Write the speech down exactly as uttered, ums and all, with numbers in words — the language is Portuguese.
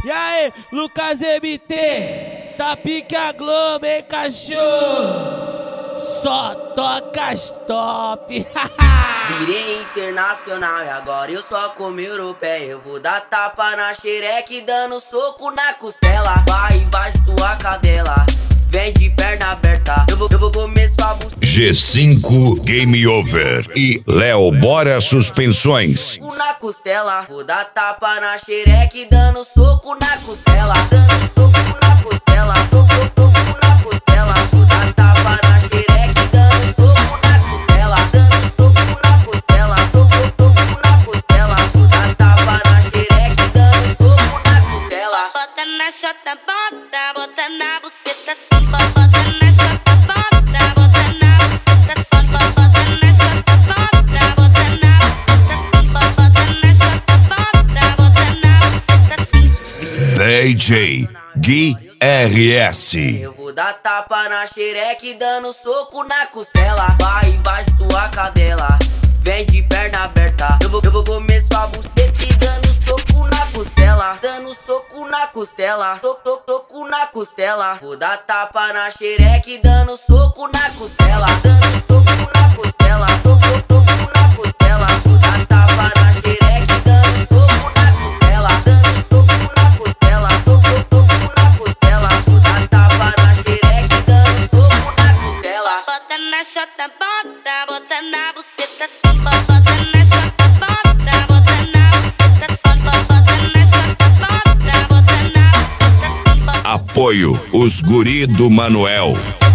E aí, Lucas M T, tá pique a Globo, hein, cachorro? Só toca as top. Virei internacional e agora eu só como europeia. Eu vou dar tapa na xereque dando soco na costela. Vai, vai sua cadela, vem de perna aberta. Eu vou, eu vou comer sua buceta. G cinco Game Over e Léo Bora Suspensões. Na costela, vou dar tapa na xereque dando soco na costela. Dando soco na costela, soco, soco na costela. Vou dar tapa na xereque dando soco na costela. Dando soco na costela, soco, soco na costela. Vou dar tapa na xereque dando soco na costela. Bota na chota, bota, bota na buceta assim. Bota na chota, bota, bota na buceta assim. Bota na chota, bota, bota na buceta assim. Bota na chota, bota, bota na buceta assim. D J Gui R S. Eu vou dar tapa na xereque dando soco na costela. Vai, vai sua cadela, vem de perna aberta. Eu vou, eu vou comer sua buceta e dando soco na costela. Dando soco na costela, soco, soco, soco na costela. Vou dar tapa na xereque dando soco na costela. Dando soco na costela, soco, soco na costela. Vou dar tapa na xereque dando soco na costela. Dando soco na costela, soco, soco na costela. Vou dar tapa na xereque dando soco na costela. Bota na chota, bota, bota na buceta assim. Bota na chota, bota, bota na buceta assim. Bota na chota, bota, bota na buceta assim. Apoio os guri do Manuel.